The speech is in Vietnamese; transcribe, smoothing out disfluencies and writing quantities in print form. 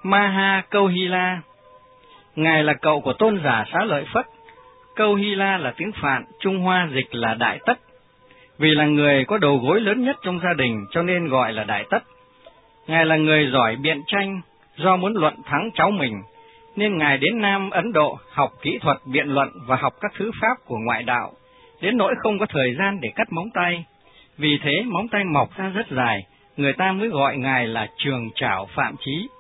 Maha Câu Hy La. Ngài là cậu của tôn giả Xá Lợi Phất. Câu Hy La là tiếng Phạn, Trung Hoa dịch là Đại Tất. Vì là người có đầu gối lớn nhất trong gia đình cho nên gọi là Đại Tất. Ngài là người giỏi biện tranh, do muốn luận thắng cháu mình, nên Ngài đến Nam Ấn Độ học kỹ thuật biện luận và học các thứ pháp của ngoại đạo, đến nỗi không có thời gian để cắt móng tay. Vì thế móng tay mọc ra rất dài, người ta mới gọi Ngài là Trường Trảo Phạm Chí.